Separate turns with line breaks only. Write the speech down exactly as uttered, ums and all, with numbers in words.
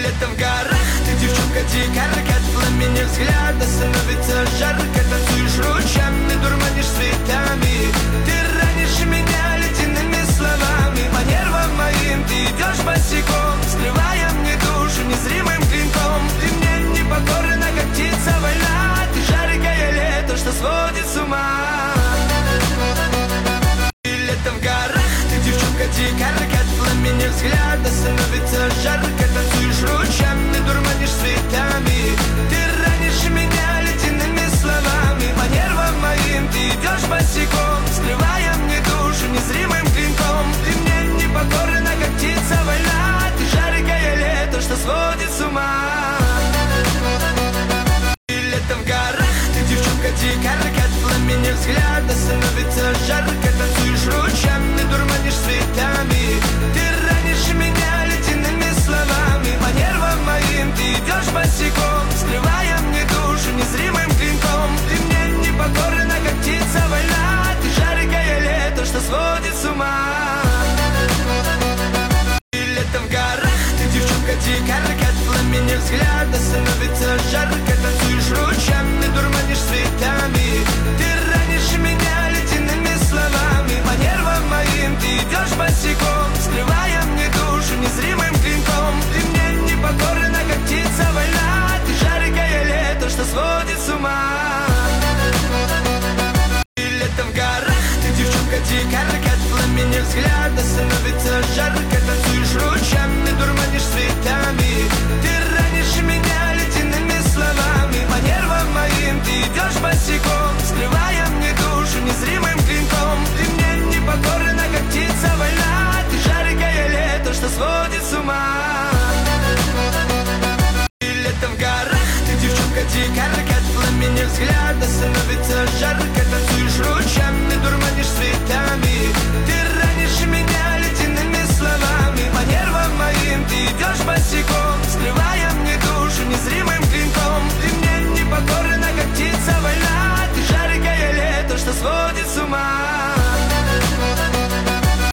Лето в горах, ты девчонка дикарка, от пламени взгляда становится жарко. Танцуешь ручьями, дурманишь цветами, ты ранишь меня ледяными словами. По нервам моим ты идешь босиком, скрывая мне душу незримым клинком. Ты мне не покорна, как птица вольна, ты жаркое лето, что сводит с ума. Лето в горах, ты девчонка дикарка, от пламени взгляда становится жарко. Танцуешь ручьями, дурманишь цветами, ты ранишь меня ледяными словами. По нервам моим ты идешь босиком, скрывая мне душу незримым клинком. Ты мне не покорна, как птица вольна, ты жаркое лето, что сводит с ума. Лето в горах, ты девчонка дикарка, от пламени взгляда становится жарко. Танцуешь ручьями, дурманишь цветами, ты ранишь меня ледяными словами. По нервам моим ты идешь босиком, скрывая мне душу незримым клинком. Ты мне не покорна, как птица вольна, ты жаркое лето, что сводит с ума. Лето в горах, ты девчонка дикарка, от пламени взгляда становится жарко. Танцуешь ручьями, дурманишь цветами, ты ранишь меня ледяными словами. По нервам моим ты идешь босиком, скрывая мне душу незримым клинком. Ты мне не покорна, как птица вольна, ты жаркое лето, что сводит с ума. Лето в горах, ты девчонка дикарка, от пламени взгляда становится жарко. Танцуешь ручьями, дурманишь цветами, ты ранишь меня ледяными словами. По нервам моим ты идешь босиком, скрывая мне душу незримым клинком. Ты мне не покорна, как птица вольна, ты жаркое лето, что сводит с ума. Лето в горах, ты девчонка дикарка, от пламени взгляда становится жарко. Танцуешь ручьями, дурманишь цветами, ты ранишь меня ледяными словами. По нервам моим ты идешь босиком, скрывая мне душу незримым клинком. Ты мне не покорна, как птица вольна, ты жаркое лето, что сводит с ума.